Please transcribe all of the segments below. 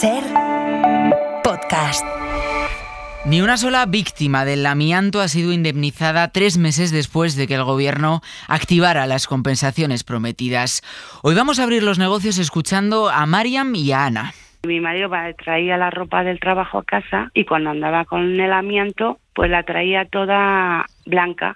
SER Podcast. Ni una sola víctima del amianto ha sido indemnizada 3 meses después de que el gobierno activara las compensaciones prometidas. Hoy vamos a abrir los negocios escuchando a Mariam y a Ana. Mi marido traía la ropa del trabajo a casa y cuando andaba con el amianto, pues la traía toda blanca,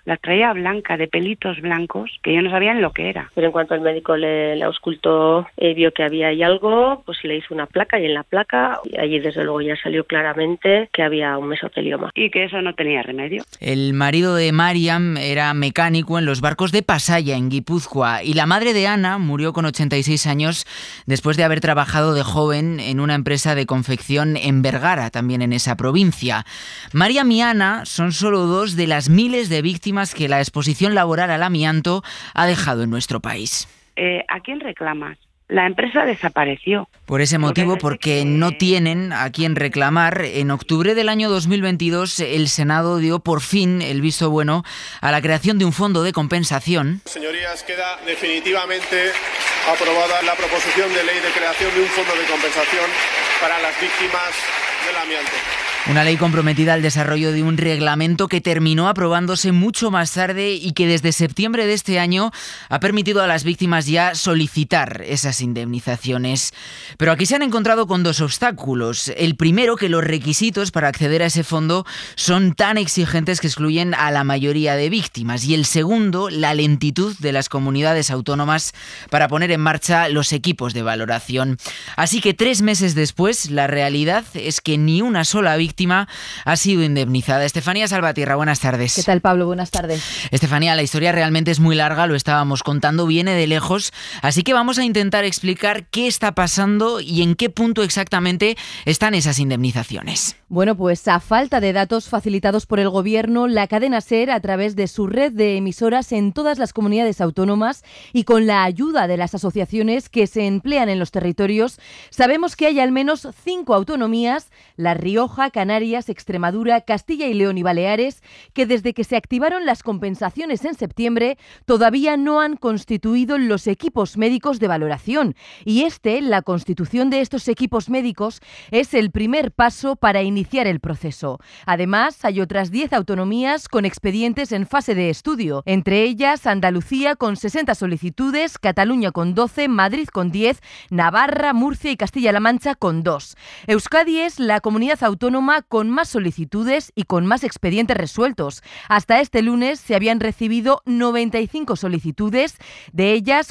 de pelitos blancos, que yo no sabía lo que era. Pero en cuanto el médico le auscultó, vio que había ahí algo, pues le hizo una placa y en la placa, allí desde luego ya salió claramente que había un mesotelioma. Y que eso no tenía remedio. El marido de Mariam era mecánico en los barcos de Pasaia, en Guipúzcoa, y la madre de Ana murió con 86 años después de haber trabajado de joven en una empresa de confección en Vergara, también en esa provincia. Mariam y Ana son solo 2 de las miles de víctimas que la exposición laboral al amianto ha dejado en nuestro país. ¿A quién reclamas? La empresa desapareció. Por ese motivo, porque no tienen a quién reclamar, en octubre del año 2022 el Senado dio por fin el visto bueno a la creación de un fondo de compensación. Señorías, queda definitivamente aprobada la proposición de ley de creación de un fondo de compensación para las víctimas del amianto. Una ley comprometida al desarrollo de un reglamento que terminó aprobándose mucho más tarde y que desde septiembre de este año ha permitido a las víctimas ya solicitar esas indemnizaciones. Pero aquí se han encontrado con 2 obstáculos. El primero, que los requisitos para acceder a ese fondo son tan exigentes que excluyen a la mayoría de víctimas. Y el segundo, la lentitud de las comunidades autónomas para poner en marcha los equipos de valoración. Así que 3 meses después, la realidad es que ni una sola víctima ha sido indemnizada. Estefanía Salvatierra, buenas tardes. ¿Qué tal, Pablo? Buenas tardes. Estefanía, la historia realmente es muy larga, lo estábamos contando, viene de lejos, así que vamos a intentar explicar qué está pasando y en qué punto exactamente están esas indemnizaciones. Bueno, pues a falta de datos facilitados por el Gobierno, la cadena SER, a través de su red de emisoras en todas las comunidades autónomas y con la ayuda de las asociaciones que se emplean en los territorios, sabemos que hay al menos 5 autonomías, La Rioja, Canarias, Extremadura, Castilla y León y Baleares, que desde que se activaron las compensaciones en septiembre todavía no han constituido los equipos médicos de valoración. Y la constitución de estos equipos médicos, es el primer paso para iniciar el proceso. Además, hay otras 10 autonomías con expedientes en fase de estudio, entre ellas Andalucía con 60 solicitudes, Cataluña con 12, Madrid con 10, Navarra, Murcia y Castilla-La Mancha con 2. Euskadi es la comunidad autónoma con más solicitudes y con más expedientes resueltos. Hasta este lunes se habían recibido 95 solicitudes, de ellas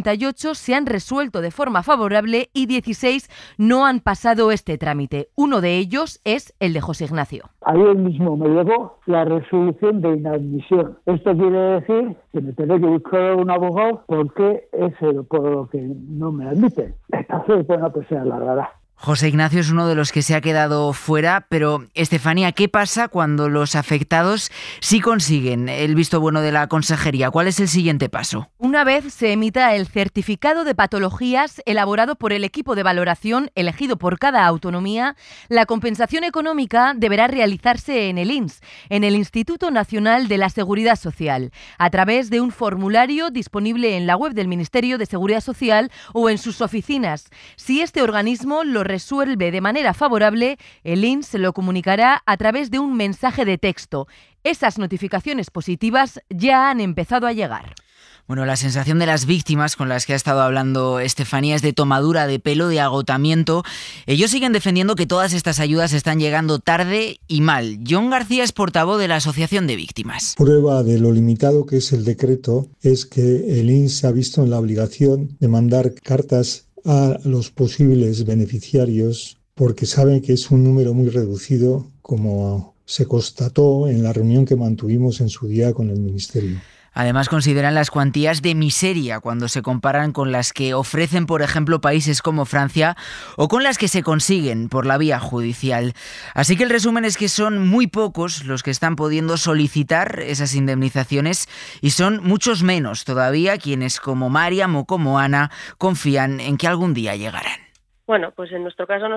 48 se han resuelto de forma favorable y 16 no han pasado este trámite. Uno de ellos es el de José Ignacio. Ayer mismo me llegó la resolución de inadmisión. Esto quiere decir que me tendré que buscar un abogado porque es por lo que no me admiten. Entonces, bueno, pues se alargará. José Ignacio es uno de los que se ha quedado fuera, pero Estefanía, ¿qué pasa cuando los afectados sí consiguen el visto bueno de la consejería? ¿Cuál es el siguiente paso? Una vez se emita el certificado de patologías elaborado por el equipo de valoración elegido por cada autonomía, la compensación económica deberá realizarse en el INS, en el Instituto Nacional de la Seguridad Social, a través de un formulario disponible en la web del Ministerio de Seguridad Social o en sus oficinas. Si este organismo lo resuelve de manera favorable, el INS lo comunicará a través de un mensaje de texto. Esas notificaciones positivas ya han empezado a llegar. Bueno, la sensación de las víctimas con las que ha estado hablando Estefanía es de tomadura de pelo, de agotamiento. Ellos siguen defendiendo que todas estas ayudas están llegando tarde y mal. John García es portavoz de la Asociación de Víctimas. Prueba de lo limitado que es el decreto es que el INS se ha visto en la obligación de mandar cartas a los posibles beneficiarios porque saben que es un número muy reducido, como se constató en la reunión que mantuvimos en su día con el Ministerio. Además, consideran las cuantías de miseria cuando se comparan con las que ofrecen, por ejemplo, países como Francia o con las que se consiguen por la vía judicial. Así que el resumen es que son muy pocos los que están pudiendo solicitar esas indemnizaciones y son muchos menos todavía quienes, como Mariam o como Ana, confían en que algún día llegarán. Bueno, pues en nuestro caso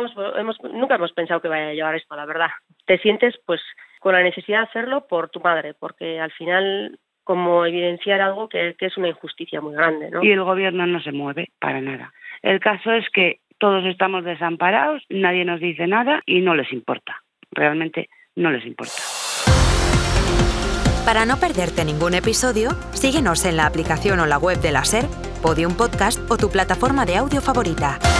nunca hemos pensado que vaya a llegar esto, la verdad. Te sientes pues con la necesidad de hacerlo por tu madre, porque al final como evidenciar algo que es una injusticia muy grande, ¿no? Y el gobierno no se mueve para nada. El caso es que todos estamos desamparados, nadie nos dice nada y no les importa. Realmente no les importa. Para no perderte ningún episodio, síguenos en la aplicación o la web de la SER, Podium Podcast o tu plataforma de audio favorita.